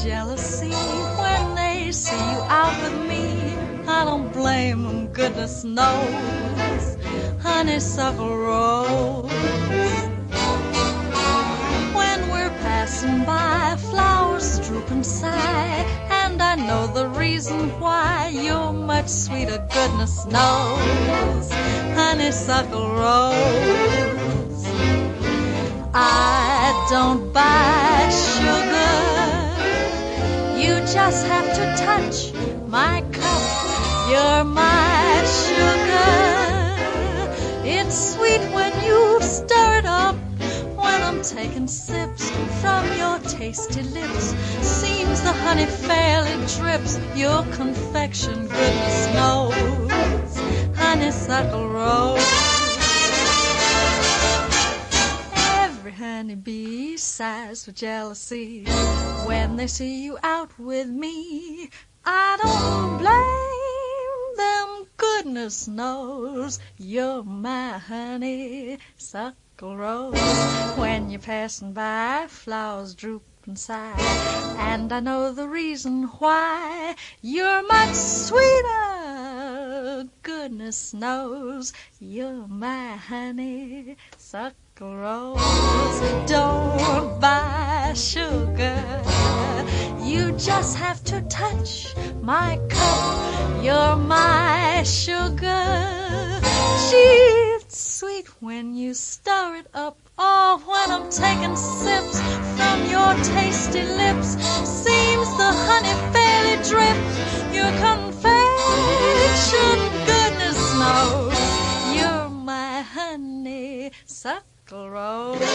jealousy when they see you out with me. I don't blame them, goodness knows. Honeysuckle rose. When we're passing by, flowers droop and sigh, and I know the reason why. You're much sweeter, goodness knows. Honeysuckle rose. I don't buy sugar. You just have to touch my cup. You're my sugar. It's sweet when you stir it up. When I'm taking sips from your tasty lips, seems the honey fairly drips. Your confection, goodness knows. Honeysuckle rose. Every honeybee sighs with jealousy when they see you out with me. I don't blame them, goodness knows. You're my honeysuckle rose. When you're passing by, flowers droop and sigh, and I know the reason why. You're much sweeter, goodness knows. You're my honeysuckle rose. Don't buy sugar. You just have to touch my cup. You're my sugar. She's sweet when you stir it up. Oh, when I'm taking sips from your tasty lips, seems the honey fairly drips. Your confection, goodness knows. You're my honeysuckle rose.